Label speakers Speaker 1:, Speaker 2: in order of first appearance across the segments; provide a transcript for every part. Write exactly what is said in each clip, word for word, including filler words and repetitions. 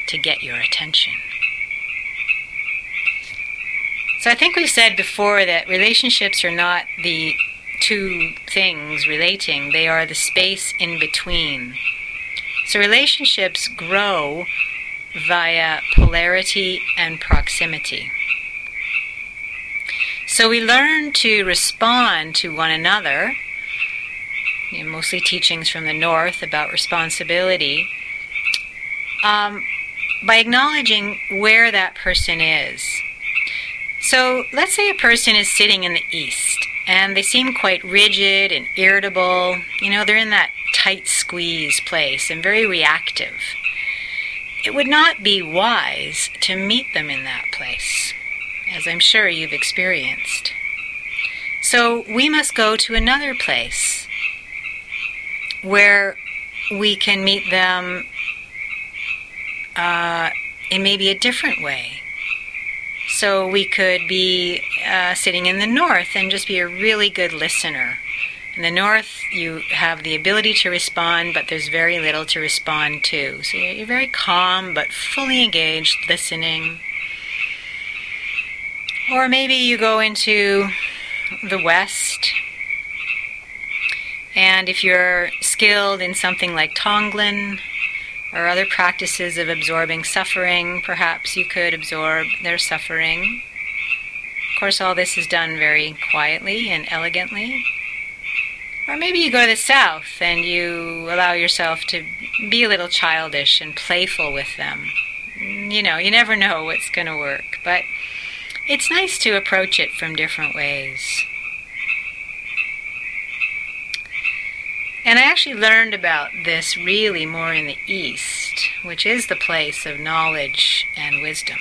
Speaker 1: to get your attention. So I think we've said before that relationships are not the two things relating, they are the space in between. So relationships grow via polarity and proximity. So we learn to respond to one another, you know, mostly teachings from the North about responsibility, um, by acknowledging where that person is. So let's say a person is sitting in the East, and they seem quite rigid and irritable. You know, they're in that tight squeeze place and very reactive. It would not be wise to meet them in that place, as I'm sure you've experienced. So we must go to another place where we can meet them uh, in maybe a different way. So we could be uh, sitting in the North and just be a really good listener. In the North, you have the ability to respond, but there's very little to respond to. So you're very calm, but fully engaged, listening. Or maybe you go into the West, and if you're skilled in something like Tonglen, or other practices of absorbing suffering, perhaps you could absorb their suffering. Of course, all this is done very quietly and elegantly. Or maybe you go to the South and you allow yourself to be a little childish and playful with them. You know, you never know what's going to work, but it's nice to approach it from different ways. And I actually learned about this really more in the East, which is the place of knowledge and wisdom.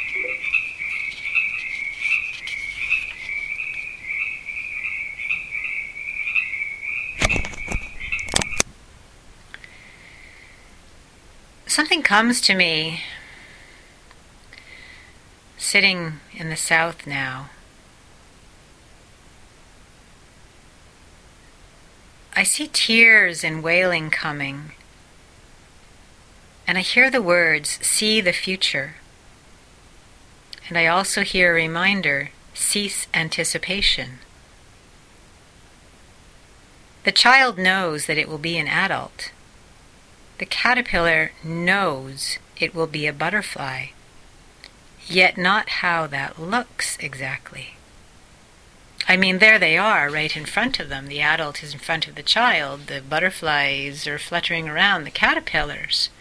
Speaker 1: Something comes to me sitting in the South now. I see tears and wailing coming, and I hear the words, "See the future." And I also hear a reminder, "Cease anticipation." The child knows that it will be an adult. The caterpillar knows it will be a butterfly, yet not how that looks exactly. I mean, there they are, right in front of them. The adult is in front of the child. The butterflies are fluttering around the caterpillars.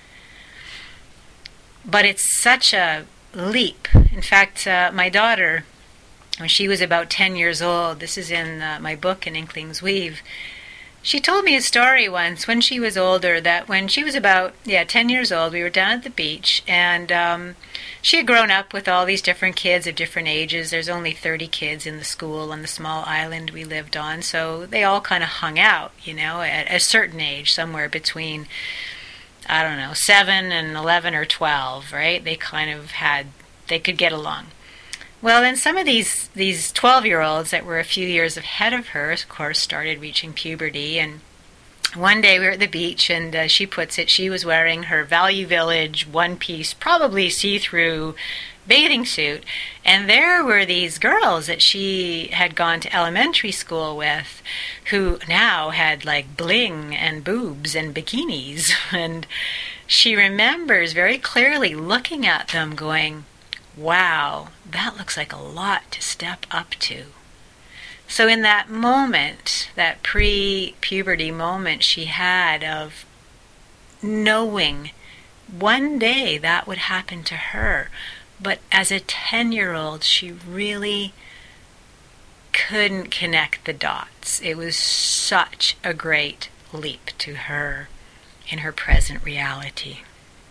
Speaker 1: But it's such a leap. In fact, uh, my daughter, when she was about ten years old, this is in uh, my book, An Inkling's Weave, she told me a story once when she was older, that when she was about, yeah, ten years old, we were down at the beach, and um, she had grown up with all these different kids of different ages. There's only thirty kids in the school on the small island we lived on, so they all kind of hung out, you know, at a certain age, somewhere between, I don't know, seven and eleven or twelve, right? They kind of had, they could get along. Well, then some of these these twelve-year-olds that were a few years ahead of her, of course, started reaching puberty. And one day we were at the beach, and uh, she puts it, she was wearing her Value Village one-piece, probably see-through bathing suit. And there were these girls that she had gone to elementary school with, who now had like bling and boobs and bikinis. And she remembers very clearly looking at them going, wow, that looks like a lot to step up to. So in that moment, that pre-puberty moment she had of knowing one day that would happen to her, but as a ten-year-old, she really couldn't connect the dots. It was such a great leap to her in her present reality.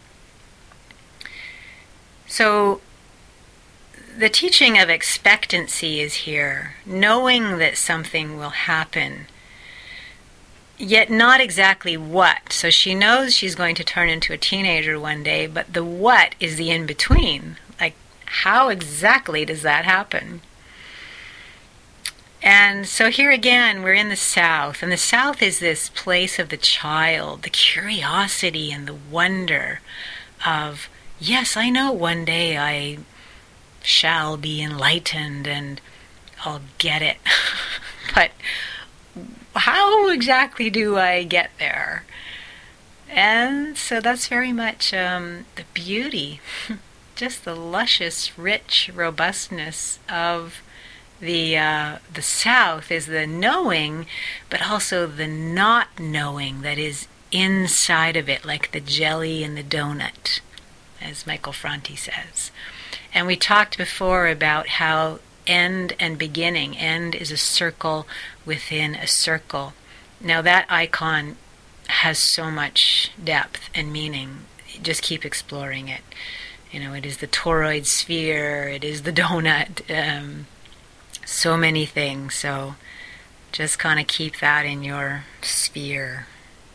Speaker 1: So the teaching of expectancy is here, knowing that something will happen, yet not exactly what. So she knows she's going to turn into a teenager one day, but the what is the in-between. Like, how exactly does that happen? And so here again, we're in the South, and the South is this place of the child, the curiosity and the wonder of yes, I know one day I shall be enlightened and I'll get it. But how exactly do I get there? And so that's very much um, the beauty, just the luscious, rich robustness of the uh, the South is the knowing, but also the not knowing that is inside of it, like the jelly in the donut, as Michael Franti says. And we talked before about how end and beginning, end is a circle within a circle. Now that icon has so much depth and meaning. Just keep exploring it. You know, it is the toroid sphere, it is the donut, um, so many things. So just kind of keep that in your sphere.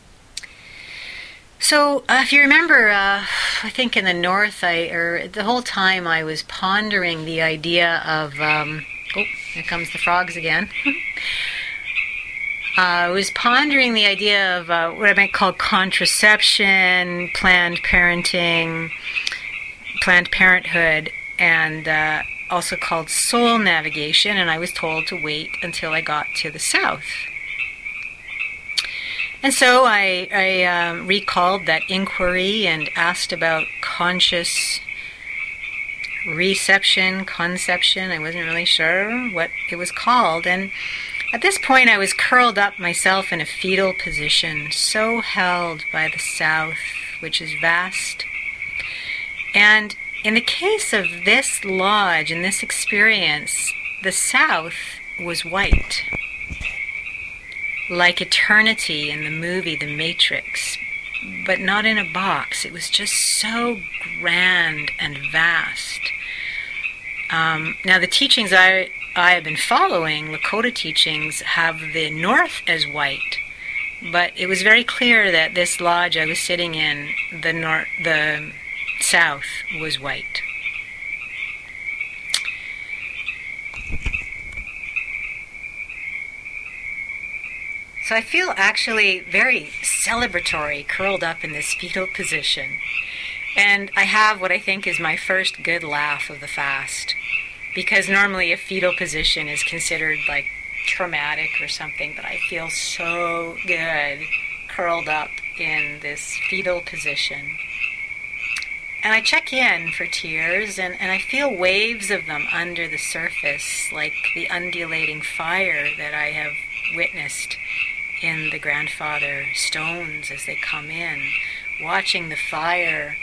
Speaker 1: So uh, if you remember, uh, I think in the North, I or the whole time I was pondering the idea of, um, oh, here comes the frogs again. Uh, I was pondering the idea of uh, what I might call contraception, planned parenting, Planned Parenthood, and uh, also called soul navigation, and I was told to wait until I got to the South. And so I, I um, recalled that inquiry and asked about conscious reception, conception. I wasn't really sure what it was called, and at this point, I was curled up myself in a fetal position, so held by the South, which is vast. And in the case of this lodge and this experience, the South was white, like eternity in the movie The Matrix, but not in a box. It was just so grand and vast. Um, now, the teachings I I have been following, Lakota teachings, have the North as white, but it was very clear that this lodge I was sitting in, the nor- the South, was white. So I feel actually very celebratory, curled up in this fetal position, and I have what I think is my first good laugh of the fast. Because normally a fetal position is considered like traumatic or something, but I feel so good curled up in this fetal position. And I check in for tears, and, and I feel waves of them under the surface, like the undulating fire that I have witnessed in the grandfather stones as they come in, watching the fire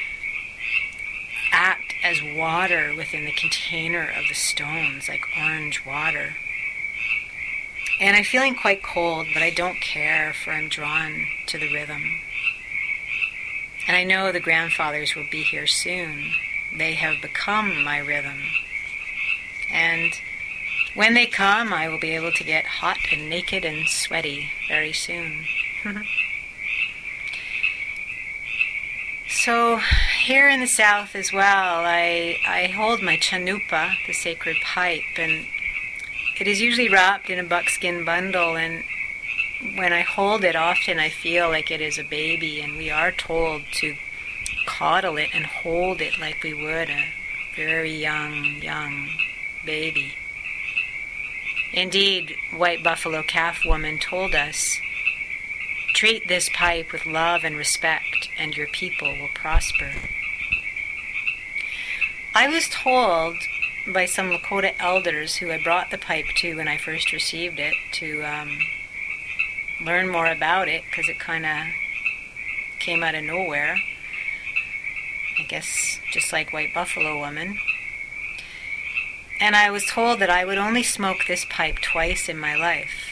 Speaker 1: act as water within the container of the stones, like orange water. And I'm feeling quite cold, but I don't care, for I'm drawn to the rhythm. And I know the grandfathers will be here soon. They have become my rhythm. And when they come, I will be able to get hot and naked and sweaty very soon. So here in the South as well, I, I hold my chanupa, the sacred pipe, and it is usually wrapped in a buckskin bundle, and when I hold it, often I feel like it is a baby, and we are told to coddle it and hold it like we would a very young, young baby. Indeed, White Buffalo Calf Woman told us, treat this pipe with love and respect, and your people will prosper. I was told by some Lakota elders who I brought the pipe to when I first received it to um, learn more about it, because it kind of came out of nowhere. I guess just like White Buffalo Woman. And I was told that I would only smoke this pipe twice in my life.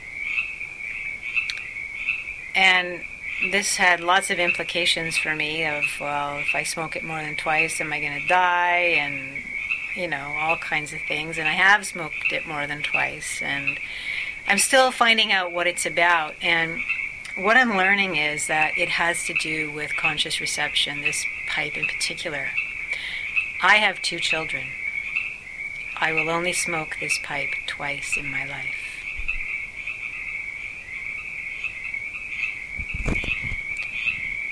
Speaker 1: And this had lots of implications for me of, well, if I smoke it more than twice, am I going to die? And, you know, all kinds of things. And I have smoked it more than twice. And I'm still finding out what it's about. And what I'm learning is that it has to do with conscious reception, this pipe in particular. I have two children. I will only smoke this pipe twice in my life.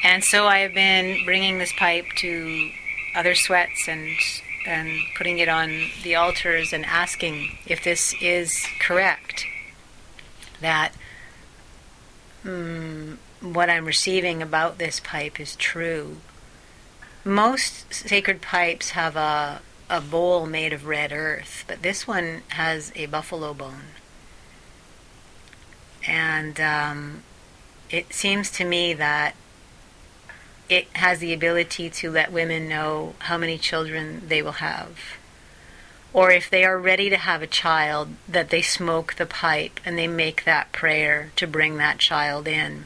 Speaker 1: And so I have been bringing this pipe to other sweats and and putting it on the altars and asking if this is correct, that mm, what I'm receiving about this pipe is true. Most sacred pipes have a, a bowl made of red earth, but this one has a buffalo bone. And um, it seems to me that it has the ability to let women know how many children they will have. Or if they are ready to have a child, that they smoke the pipe and they make that prayer to bring that child in.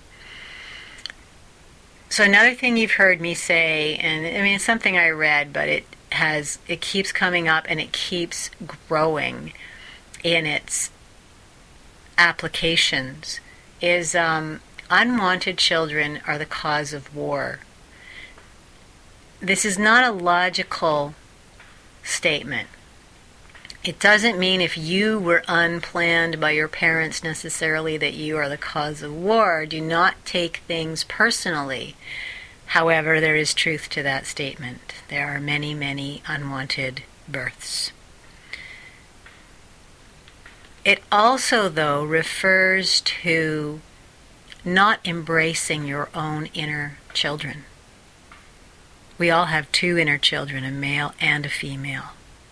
Speaker 1: So another thing you've heard me say, and I mean it's something I read, but it has it keeps coming up and it keeps growing in its applications, is um, unwanted children are the cause of war. This is not a logical statement. It doesn't mean if you were unplanned by your parents necessarily that you are the cause of war. Do not take things personally. However, there is truth to that statement. There are many, many unwanted births. It also, though, refers to not embracing your own inner children. We all have two inner children, a male and a female.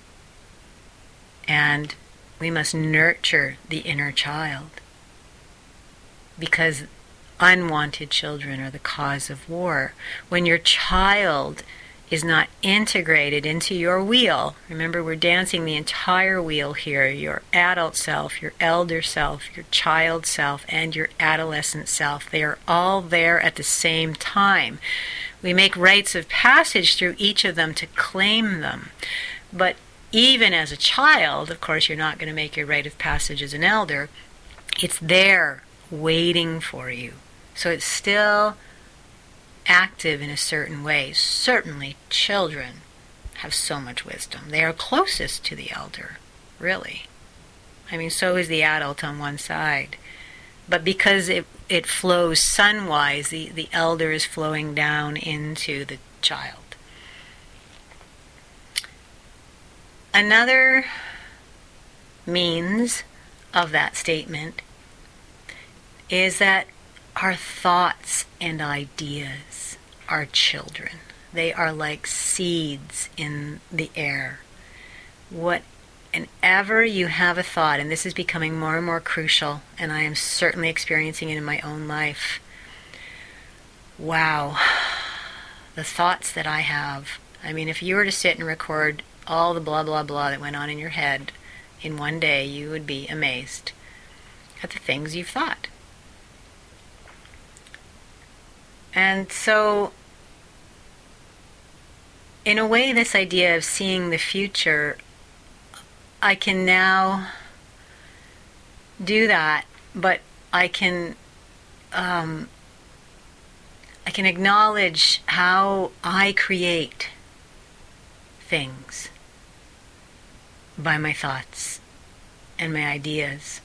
Speaker 1: And we must nurture the inner child, because unwanted children are the cause of war. When your child is not integrated into your wheel, remember we're dancing the entire wheel here, your adult self, your elder self, your child self, and your adolescent self. They are all there at the same time. We make rites of passage through each of them to claim them. But even as a child, of course, you're not going to make your rite of passage as an elder. It's there waiting for you. So it's still active in a certain way. Certainly children have so much wisdom. They are closest to the elder, really. I mean, so is the adult on one side. But because it it flows sunwise, the, the elder is flowing down into the child. Another means of that statement is that our thoughts and ideas are children. They are like seeds in the air. What Whenever you have a thought, and this is becoming more and more crucial, and I am certainly experiencing it in my own life, wow, the thoughts that I have. I mean, if you were to sit and record all the blah, blah, blah that went on in your head in one day, you would be amazed at the things you've thought. And so, in a way, this idea of seeing the future, I can now do that, but I can um, I can acknowledge how I create things by my thoughts and my ideas.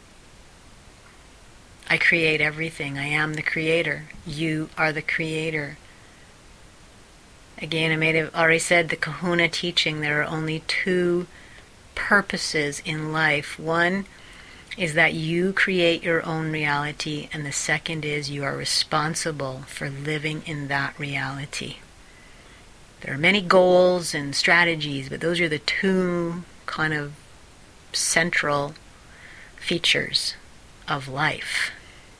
Speaker 1: I create everything. I am the creator. You are the creator. Again, I may have already said the Kahuna teaching, there are only two purposes in life. One is that you create your own reality, and the second is you are responsible for living in that reality. There are many goals and strategies, but those are the two kind of central features of life.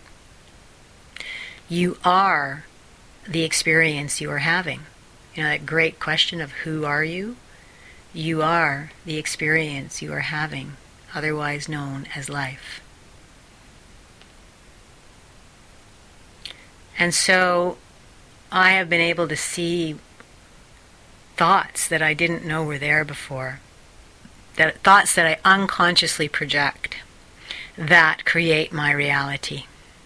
Speaker 1: You are the experience you are having. You know, that great question of who are you? You are the experience you are having, otherwise known as life. And so I have been able to see thoughts that I didn't know were there before, that thoughts that I unconsciously project that create my reality.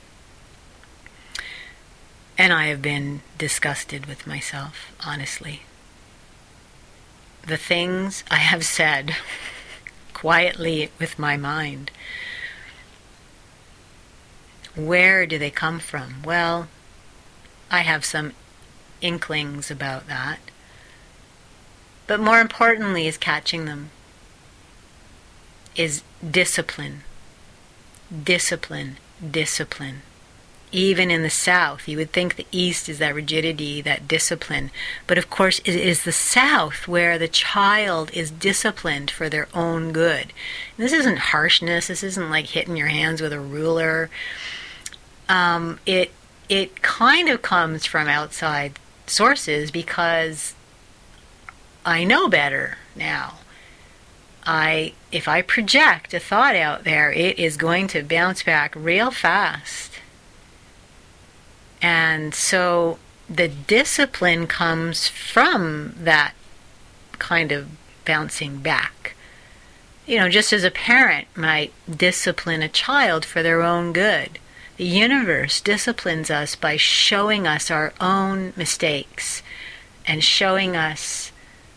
Speaker 1: And I have been disgusted with myself, honestly. The things I have said quietly with my mind, where do they come from? Well, I have some inklings about that. But more importantly is catching them, is discipline. Discipline, discipline. Even in the South, you would think the East is that rigidity, that discipline. But of course, it is the South where the child is disciplined for their own good. And this isn't harshness. This isn't like hitting your hands with a ruler. Um, it it kind of comes from outside sources because I know better now. I if I project a thought out there, it is going to bounce back real fast. And so the discipline comes from that kind of bouncing back. You know, just as a parent might discipline a child for their own good, the universe disciplines us by showing us our own mistakes and showing us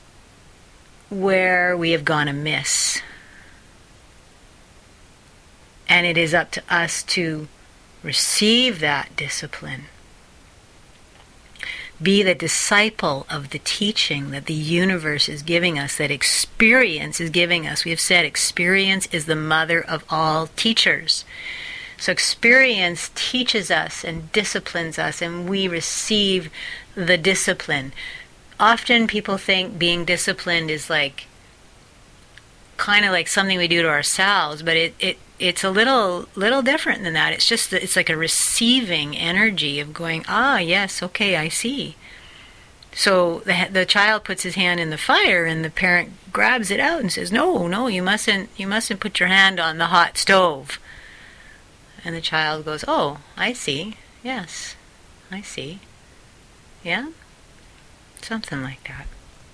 Speaker 1: where we have gone amiss. And it is up to us to receive that discipline. Be the disciple of the teaching that the universe is giving us, that experience is giving us. We have said experience is the mother of all teachers. So experience teaches us and disciplines us, and we receive the discipline. Often people think being disciplined is like kind of like something we do to ourselves, but it, it it's a little little different than that. It's just that it's like a receiving energy of going, ah, yes, okay, I see. So the the child puts his hand in the fire, and the parent grabs it out and says, no, no, you mustn't you mustn't put your hand on the hot stove. And the child goes, oh, I see. Yes, I see. Yeah? Something like that.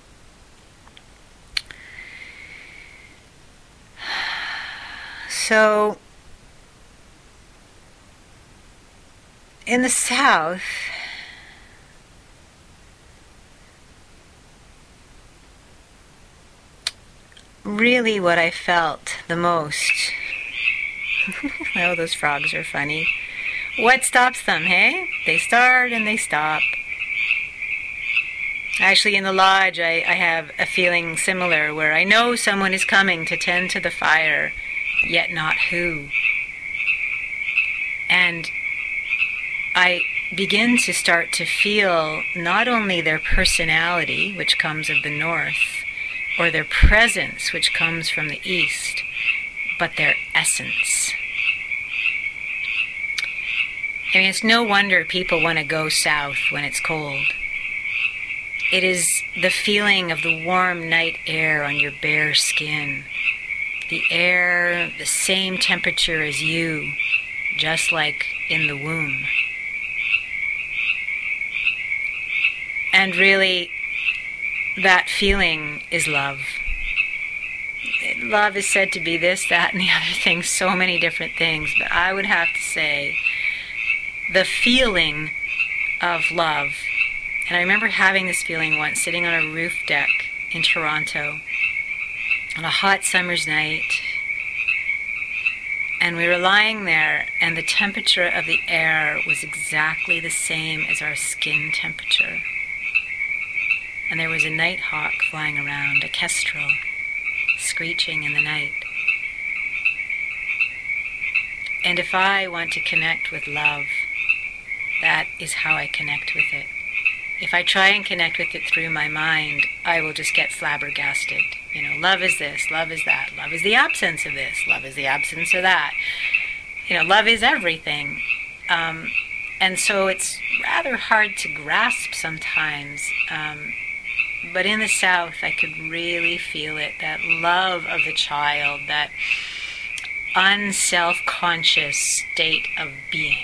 Speaker 1: So, in the South, really what I felt the most, oh, those frogs are funny. What stops them, hey? They start and they stop. Actually, in the lodge, I, I have a feeling similar where I know someone is coming to tend to the fire, yet not who. And I begin to start to feel not only their personality, which comes of the north, or their presence, which comes from the east, but their essence. I mean, it's no wonder people want to go south when it's cold. It is the feeling of the warm night air on your bare skin. The air, the same temperature as you, just like in the womb. And really, that feeling is love. Love is said to be this, that, and the other thing, so many different things. But I would have to say, the feeling of love. And I remember having this feeling once, sitting on a roof deck in Toronto on a hot summer's night. And we were lying there, and the temperature of the air was exactly the same as our skin temperature. And there was a nighthawk flying around, a kestrel, screeching in the night. And if I want to connect with love, that is how I connect with it. If I try and connect with it through my mind, I will just get flabbergasted. You know, love is this, love is that, love is the absence of this, love is the absence of that. You know, love is everything. Um, and so it's rather hard to grasp sometimes. Um, but in the South, I could really feel it, that love of the child, that unself-conscious state of being.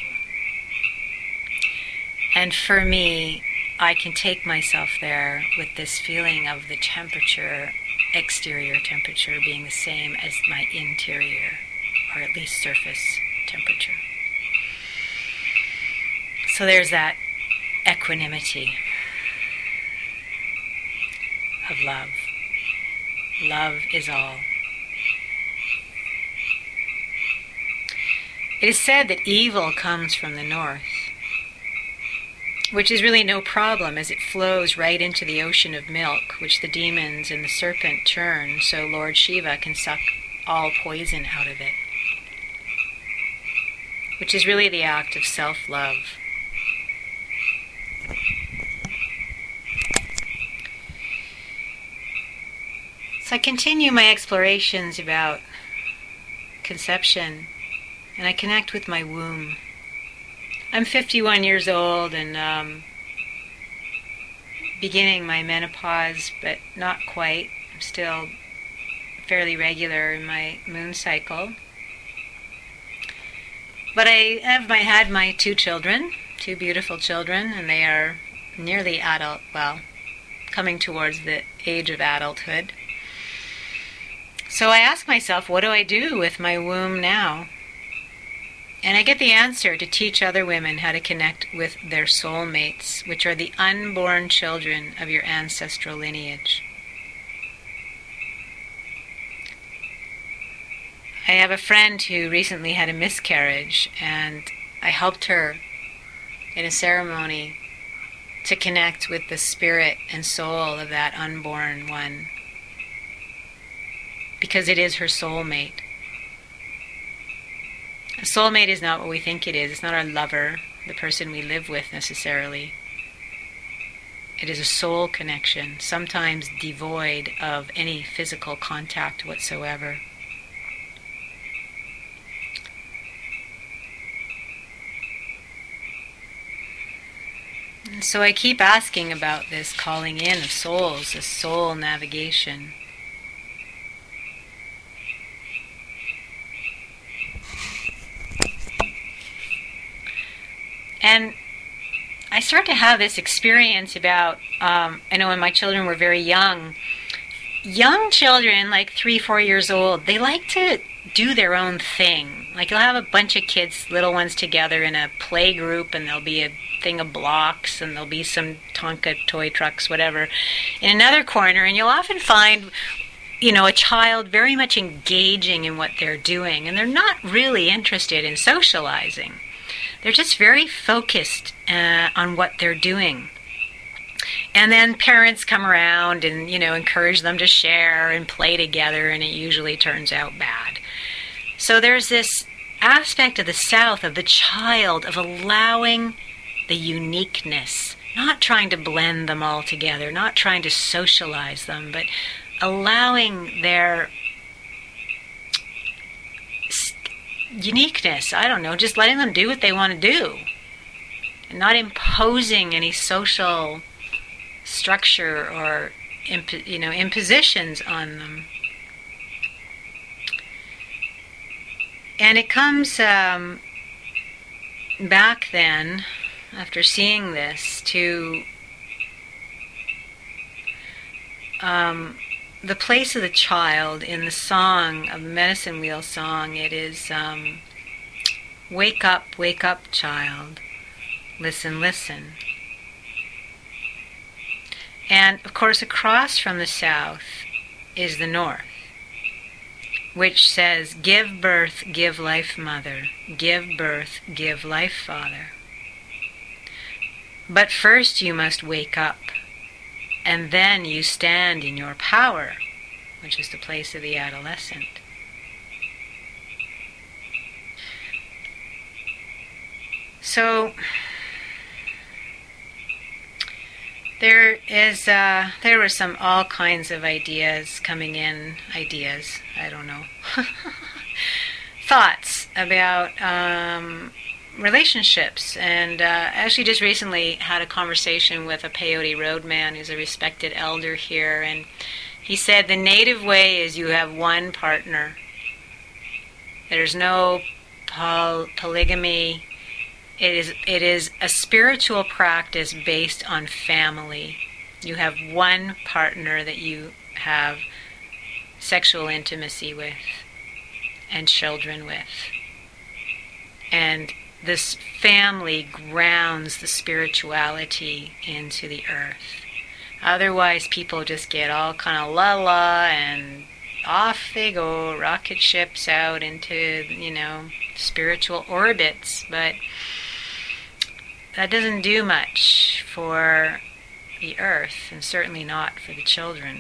Speaker 1: And for me, I can take myself there with this feeling of the temperature, exterior temperature, being the same as my interior, or at least surface temperature. So there's that equanimity of love. Love is all. It is said that evil comes from the north. which is really no problem as it flows right into the ocean of milk, which the demons and the serpent churn so Lord Shiva can suck all poison out of it, which is really the act of self-love. So I continue my explorations about conception, and I connect with my womb. I'm fifty-one years old and um, beginning my menopause, but not quite. I'm still fairly regular in my moon cycle. But I have my, had my two children, two beautiful children, and they are nearly adult, well, coming towards the age of adulthood. So I ask myself, what do I do with my womb now? And I get the answer to teach other women how to connect with their soulmates, which are the unborn children of your ancestral lineage. I have a friend who recently had a miscarriage, and I helped her in a ceremony to connect with the spirit and soul of that unborn one, because it is her soulmate. A soulmate is not what we think it is. It's not our lover, the person we live with necessarily. It is a soul connection, sometimes devoid of any physical contact whatsoever. And so I keep asking about this calling in of souls, this soul navigation. And I start to have this experience about, um, I know when my children were very young, young children, like three, four years old, they like to do their own thing. Like you'll have a bunch of kids, little ones together in a play group, and there'll be a thing of blocks, and there'll be some Tonka toy trucks, whatever, in another corner, and you'll often find, you know, a child very much engaging in what they're doing, and they're not really interested in socializing. They're just very focused uh, on what they're doing. And then parents come around and, you know, encourage them to share and play together, and it usually turns out bad. So there's this aspect of the South, of the child, of allowing the uniqueness, not trying to blend them all together, not trying to socialize them, but allowing their uniqueness, I don't know, just letting them do what they want to do, and not imposing any social structure or imp- you know impositions on them. And it comes um, back then, after seeing this, to um, the place of the child in the song, of the Medicine Wheel song. It is, um, wake up, wake up, child. Listen, listen. And, of course, across from the South is the North, which says, give birth, give life, mother. Give birth, give life, father. But first you must wake up, and then you stand in your power, which is the place of the adolescent. So there is, uh, there were some all kinds of ideas coming in, ideas, I don't know, thoughts about um, relationships. And uh, I actually just recently had a conversation with a Peyote Roadman who's a respected elder here, and he said the native way is you have one partner. There's no poly- polygamy. It is it is a spiritual practice based on family. You have one partner that you have sexual intimacy with and children with. And this family grounds the spirituality into the earth. Otherwise, people just get all kind of la-la and off they go, rocket ships out into, you know, spiritual orbits. But that doesn't do much for the earth, and certainly not for the children.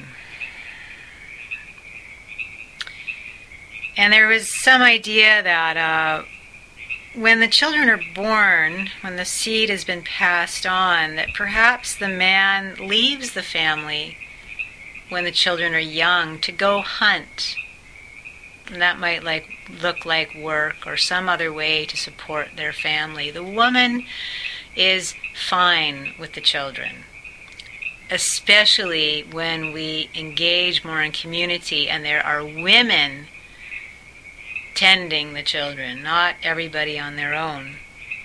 Speaker 1: And there was some idea that uh, when the children are born, when the seed has been passed on, that perhaps the man leaves the family when the children are young to go hunt. And that might like look like work or some other way to support their family. The woman is fine with the children, especially when we engage more in community and there are women tending the children, not everybody on their own.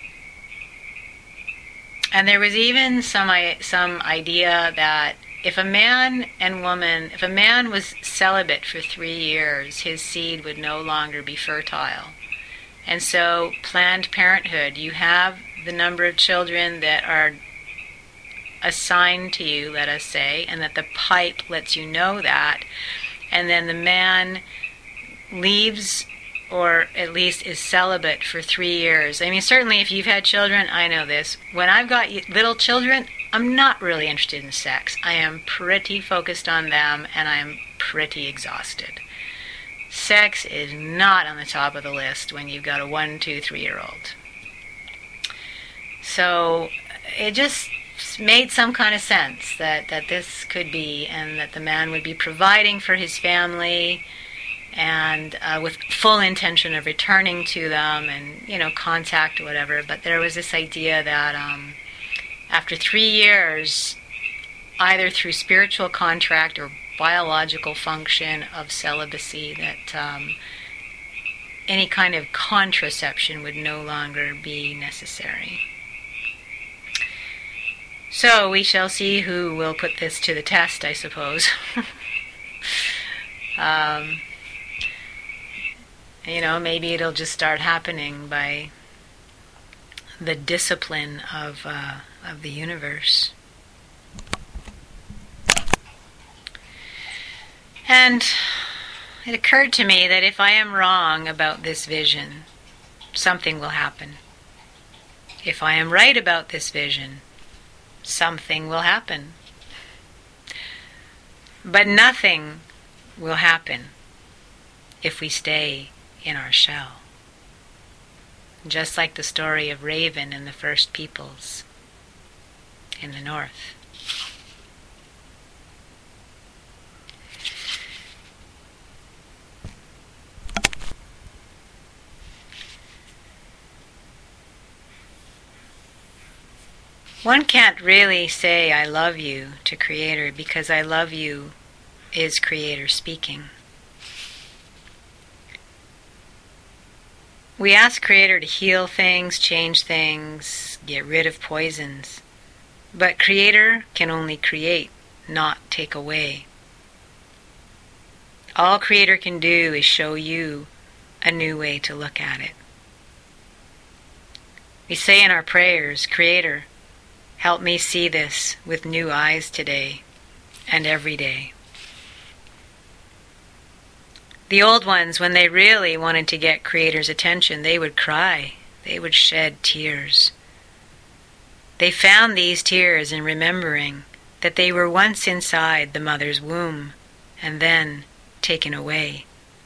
Speaker 1: And there was even some some idea that if a man and woman, if a man was celibate for three years, his seed would no longer be fertile. And so Planned Parenthood, you have the number of children that are assigned to you, let us say, and that the pipe lets you know that, and then the man leaves or at least is celibate for three years. I mean, certainly if you've had children, I know this. When I've got little children, I'm not really interested in sex. I am pretty focused on them, and I'm pretty exhausted. Sex is not on the top of the list when you've got a one, two, three-year-old. So it just made some kind of sense that, that this could be, and that the man would be providing for his family, and uh, with full intention of returning to them and, you know, contact or whatever. But there was this idea that um, after three years, either through spiritual contract or biological function of celibacy, that um, any kind of contraception would no longer be necessary. So we shall see who will put this to the test, I suppose. um, You know, maybe it'll just start happening by the discipline of uh, of the universe. And it occurred to me that if I am wrong about this vision, something will happen. If I am right about this vision, something will happen. But nothing will happen if we stay in our shell. Just like the story of Raven and the first peoples in the north. One can't really say I love you to Creator, because I love you is Creator speaking. We ask Creator to heal things, change things, get rid of poisons. But Creator can only create, not take away. All Creator can do is show you a new way to look at it. We say in our prayers, Creator, help me see this with new eyes today and every day. The old ones, when they really wanted to get Creator's attention, they would cry. They would shed tears. They found these tears in remembering that they were once inside the mother's womb and then taken away.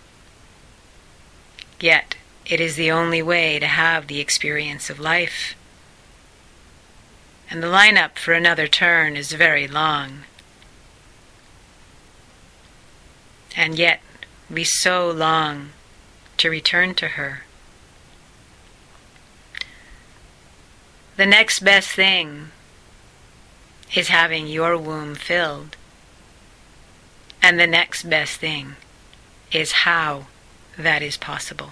Speaker 1: Yet, it is the only way to have the experience of life. And the lineup for another turn is very long. And yet, we so long to return to her. The next best thing is having your womb filled. And the next best thing is how that is possible.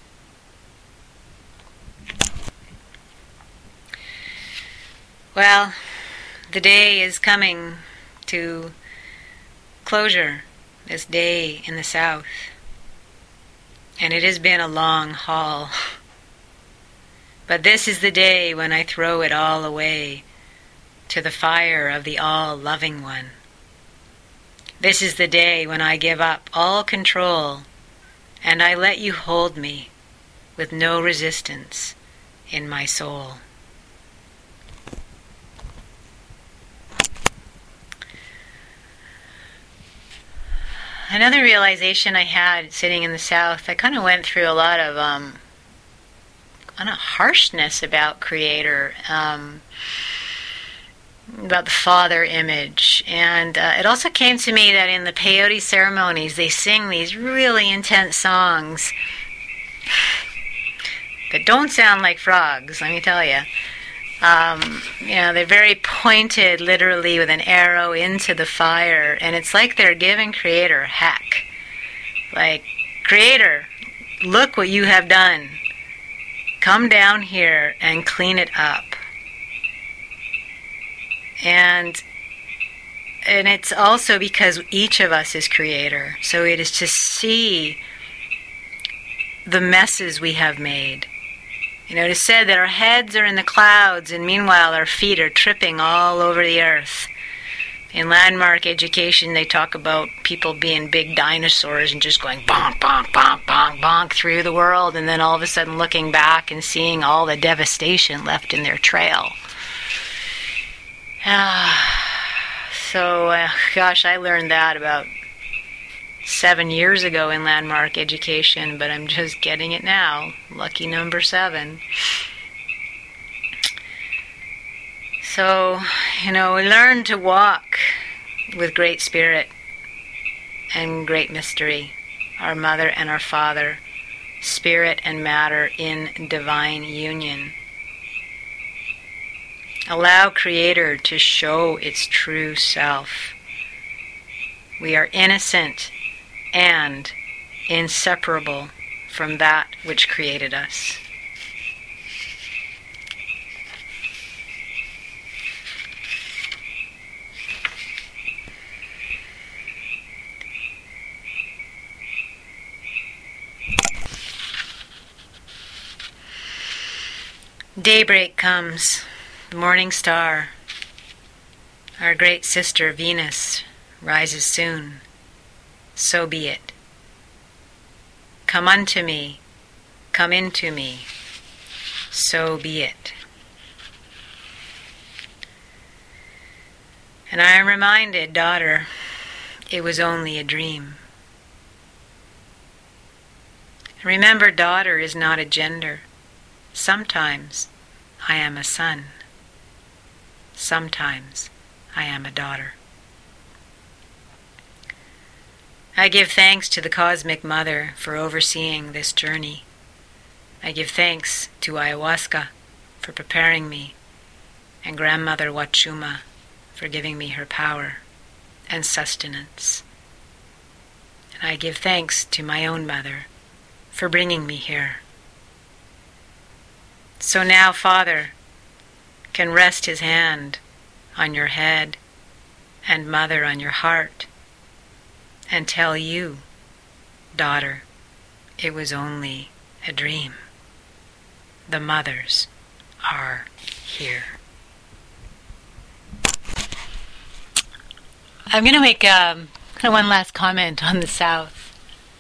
Speaker 1: Well, the day is coming to closure. This day in the south, and it has been a long haul. But this is the day when I throw it all away to the fire of the all-loving one. This is the day when I give up all control and I let you hold me with no resistance in my soul. another realization I had sitting in the South, I kind of went through a lot of um, kind of harshness about Creator, um, about the father image. And uh, it also came to me that in the peyote ceremonies, they sing these really intense songs that don't sound like frogs, let me tell you. Um, you know, they're very pointed, literally, with an arrow into the fire, and it's like they're giving Creator heck. Like, Creator, look what you have done. Come down here and clean it up. And and it's also because each of us is Creator. So it is to see the messes we have made. You know, it is said that our heads are in the clouds, and meanwhile our feet are tripping all over the earth. In landmark education, they talk about people being big dinosaurs and just going bonk, bonk, bonk, bonk, bonk through the world, and then all of a sudden looking back and seeing all the devastation left in their trail. Ah, so, uh, gosh, I learned that about seven years ago in landmark education, but I'm just getting it now. Lucky number seven. So, you know, we learn to walk with Great Spirit and great mystery, our Mother and our Father, Spirit and matter in divine union. Allow Creator to show its true self. We are innocent and inseparable from that which created us. Daybreak comes, the morning star. Our great sister Venus rises soon. So be it. Come unto me, come into me, so be it. And I am reminded, daughter, it was only a dream. Remember, daughter is not a gender. Sometimes I am a son. Sometimes I am a daughter. I give thanks to the Cosmic Mother for overseeing this journey. I give thanks to Ayahuasca for preparing me, and Grandmother Wachuma for giving me her power and sustenance. And I give thanks to my own mother for bringing me here. So now Father can rest his hand on your head and Mother on your heart, and tell you, daughter, it was only a dream. The mothers are here. I'm going to make um, kind of one last comment on the South.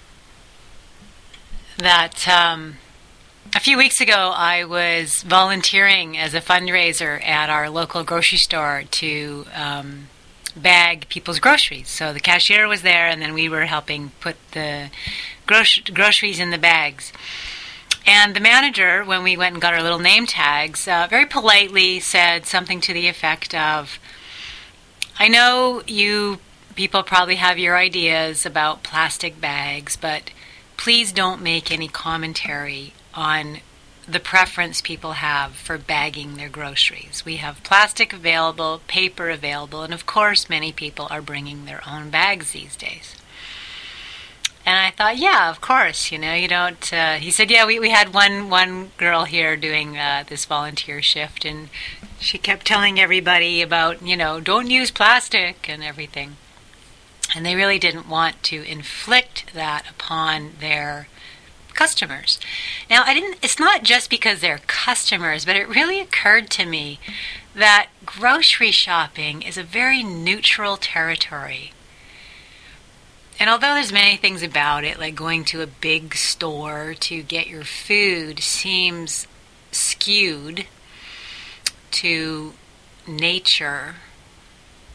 Speaker 1: That um, a few weeks ago I was volunteering as a fundraiser at our local grocery store to um, bag people's groceries. So the cashier was there, and then we were helping put the gro- groceries in the bags. And the manager, when we went and got our little name tags, uh, very politely said something to the effect of, I know you people probably have your ideas about plastic bags, but please don't make any commentary on the preference people have for bagging their groceries. We have plastic available, paper available, and of course many people are bringing their own bags these days. And I thought, yeah, of course, you know, you don't, uh, he said, yeah, we, we had one, one girl here doing uh, this volunteer shift, and she kept telling everybody about, you know, don't use plastic and everything. And they really didn't want to inflict that upon their customers. Now, I didn't, it's not just because they're customers, but it really occurred to me that grocery shopping is a very neutral territory. And although there's many things about it, like going to a big store to get your food seems skewed to nature,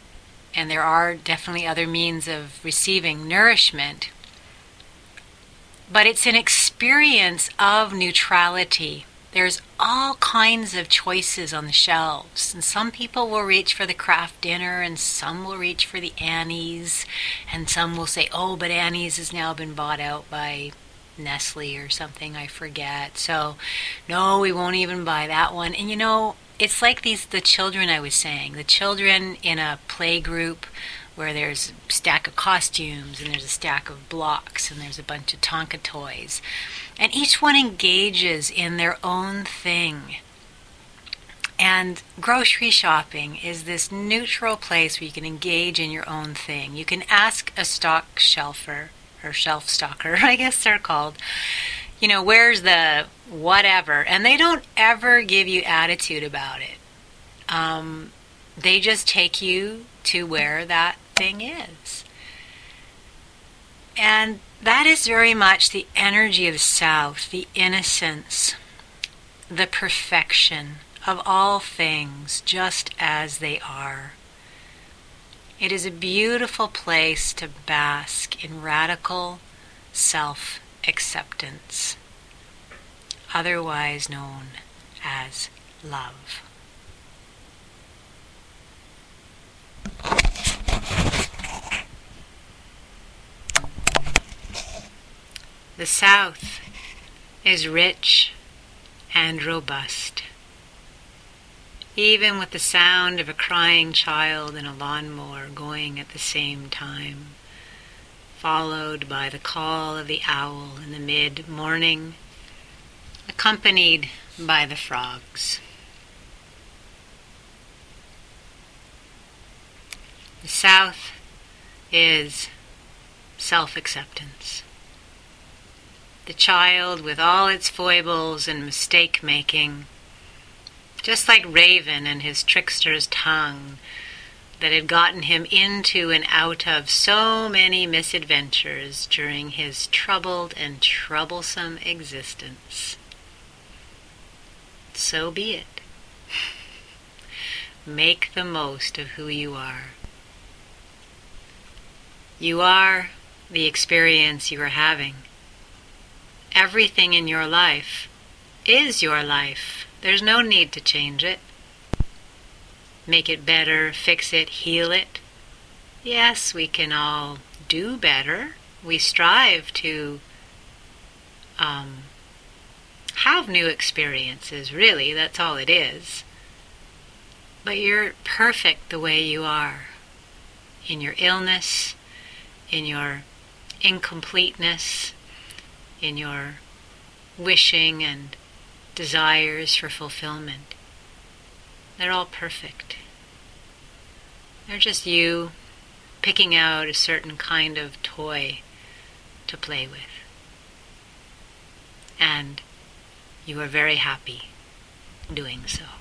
Speaker 1: and there are definitely other means of receiving nourishment. But it's an experience of neutrality. There's all kinds of choices on the shelves, and some people will reach for the Kraft Dinner, and some will reach for the Annie's, and some will say, oh, but Annie's has now been bought out by Nestle or something, I forget. So, no, we won't even buy that one. And you know, it's like these the children I was saying, the children in a play group where there's a stack of costumes and there's a stack of blocks and there's a bunch of Tonka toys. And each one engages in their own thing. And grocery shopping is this neutral place where you can engage in your own thing. You can ask a stock shelfer, or shelf stalker, I guess they're called, you know, where's the whatever? And they don't ever give you attitude about it. Um, they just take you to where that thing is. And that is very much the energy of the South, the innocence, the perfection of all things just as they are. It is a beautiful place to bask in radical self-acceptance, otherwise known as love. The South is rich and robust. Even with the sound of a crying child and a lawnmower going at the same time, followed by the call of the owl in the mid-morning, accompanied by the frogs. The South is self-acceptance. The child with all its foibles and mistake-making, just like Raven and his trickster's tongue that had gotten him into and out of so many misadventures during his troubled and troublesome existence. So be it. Make the most of who you are. You are the experience you are having. Everything in your life is your life. There's no need to change it. Make it better, fix it, heal it. Yes, we can all do better. We strive to um, have new experiences, really. That's all it is. But you're perfect the way you are. In your illness, in your incompleteness, in your wishing and desires for fulfillment. They're all perfect. They're just you picking out a certain kind of toy to play with. And you are very happy doing so.